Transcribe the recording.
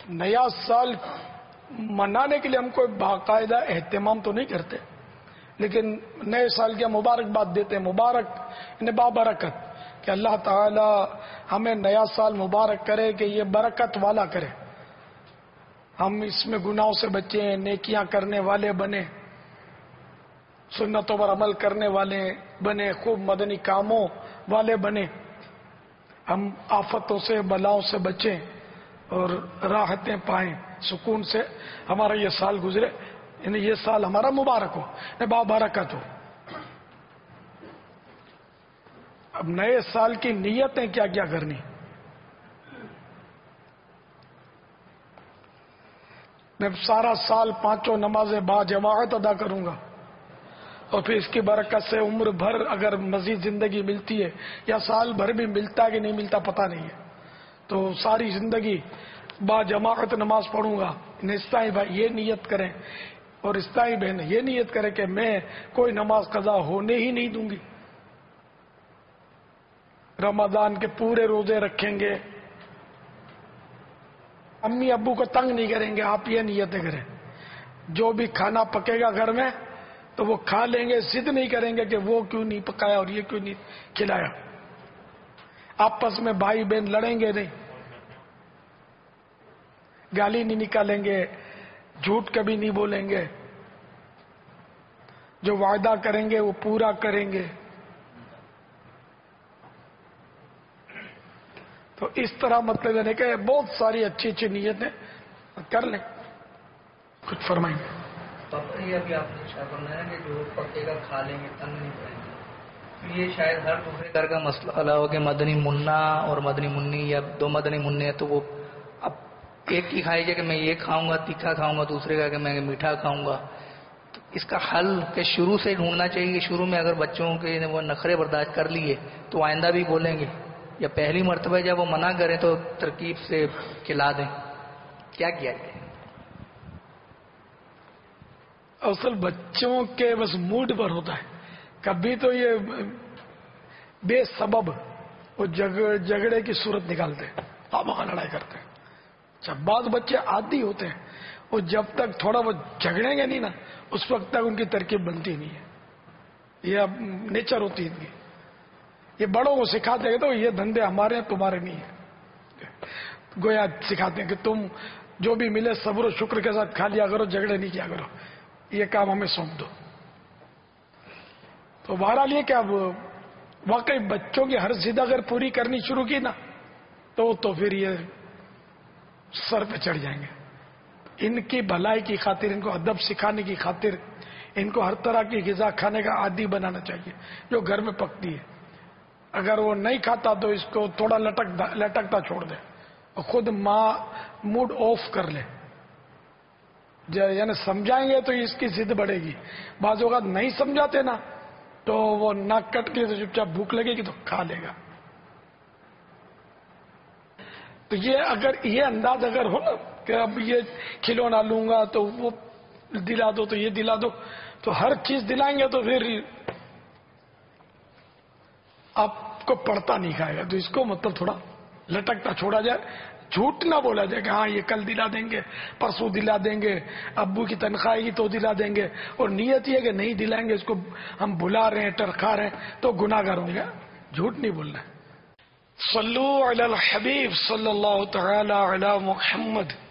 نیا سال منانے کے لیے ہم کوئی باقاعدہ اہتمام تو نہیں کرتے، لیکن نئے سال کی مبارکباد دیتے ہیں، مبارک بابرکت، کہ اللہ تعالی ہمیں نیا سال مبارک کرے، کہ یہ برکت والا کرے، ہم اس میں گناہوں سے بچیں، نیکیاں کرنے والے بنے، سنتوں پر عمل کرنے والے بنے، خوب مدنی کاموں والے بنے، ہم آفتوں سے بلاؤں سے بچیں اور راحتیں پائیں، سکون سے ہمارا یہ سال گزرے، یعنی یہ سال ہمارا مبارک ہو، بابرکت ہو۔ اب نئے سال کی نیتیں کیا کیا کرنی؟ میں سارا سال 5 نمازیں با جماعت ادا کروں گا، اور پھر اس کی برکت سے عمر بھر اگر مزید زندگی ملتی ہے، یا سال بھر بھی ملتا ہے کہ نہیں ملتا پتہ نہیں ہے، تو ساری زندگی با جماعت نماز پڑھوں گا۔ اسلائی بھائی یہ نیت کریں، اور اسلائی بہن یہ نیت کریں کہ میں کوئی نماز قضا ہونے ہی نہیں دوں گی، رمضان کے پورے روزے رکھیں گے، امی ابو کو تنگ نہیں کریں گے۔ آپ یہ نیتیں کریں، جو بھی کھانا پکے گا گھر میں تو وہ کھا لیں گے، ضد نہیں کریں گے کہ وہ کیوں نہیں پکایا اور یہ کیوں نہیں کھلایا۔ آپس میں بھائی بہن لڑیں گے نہیں، گالی نہیں نکالیں گے، جھوٹ کبھی نہیں بولیں گے، جو وعدہ کریں گے وہ پورا کریں گے۔ تو اس طرح مطلب یعنی کہ بہت ساری اچھی اچھی نیتیں کر لیں۔ کچھ فرمائیں گے؟ یہ ابھی آپ نے فرمایا کہ جو پکے گا کھا لیں گے، تنگ نہیں پڑیں گے، تو یہ شاید ہر دوسرے گھر کا مسئلہ ہو کہ مدنی منا اور مدنی منی، یا 2 مدنی منع ہیں، تو وہ اب ایک کی کھائی جائے کہ میں یہ کھاؤں گا تیکھا کھاؤں گا، دوسرے کا کہ میں میٹھا کھاؤں گا۔ تو اس کا حل کہ شروع سے ڈھونڈنا چاہیے کہ شروع میں اگر بچوں کے وہ نخرے برداشت کر لیے تو آئندہ بھی بولیں گے، یا پہلی مرتبہ جب وہ منع کریں تو ترکیب سے کھلا دیں، کیا کیا جائے؟ اصل بچوں کے بس موڈ پر ہوتا ہے، کبھی تو یہ بے سبب وہ جھگڑے کی صورت نکالتے ہیں، لڑائی کرتے ہیں۔ جب بعض بچے عادی ہوتے ہیں، وہ جب تک تھوڑا وہ جھگڑیں گے نہیں نا، اس وقت تک ان کی ترکیب بنتی نہیں ہے، یہ اب نیچر ہوتی ہے ان کی۔ یہ بڑوں کو سکھاتے ہیں تو یہ دھندے ہمارے ہیں تمہارے نہیں ہیں، گویا سکھاتے ہیں کہ تم جو بھی ملے صبر و شکر کے ساتھ کھا لیا کرو، جھگڑے نہیں کیا کرو، یہ کام ہمیں سونپ دو۔ تو بہرحال یہ کہ اب واقعی بچوں کی ہر ضد اگر پوری کرنی شروع کی نا تو پھر یہ سر پہ چڑھ جائیں گے۔ ان کی بھلائی کی خاطر، ان کو ادب سکھانے کی خاطر، ان کو ہر طرح کی غذا کھانے کا عادی بنانا چاہیے جو گھر میں پکتی ہے۔ اگر وہ نہیں کھاتا تو اس کو تھوڑا لٹکتا چھوڑ دے، اور خود ماں موڈ آف کر لے، یعنی سمجھائیں گے تو اس کی ضد بڑھے گی۔ بعض اوقات نہیں سمجھاتے نا تو وہ ناک کٹ کے تو چپ چاپ بھوک لگے گی تو کھا لے گا۔ تو یہ اگر یہ انداز اگر ہو نا کہ اب یہ کھلونا لوں گا تو وہ دلا دو، تو یہ دلا دو، تو ہر چیز دلائیں گے تو پھر آپ کو پڑتا نہیں کھائے گا۔ تو اس کو مطلب تھوڑا لٹکتا چھوڑا جائے، جھوٹ نہ بولا جائے کہ ہاں یہ کل دلا دیں گے، پرسوں دلا دیں گے، ابو کی تنخواہ آئے گی تو دلا دیں گے، اور نیت یہ کہ نہیں دلائیں گے، اس کو ہم بلا رہے ہیں، ٹرکھا رہے ہیں، تو گناہگار ہوں گے۔ جھوٹ نہیں بولنا ہے۔ صلو علی الحبیب صلی اللہ تعالی علی محمد۔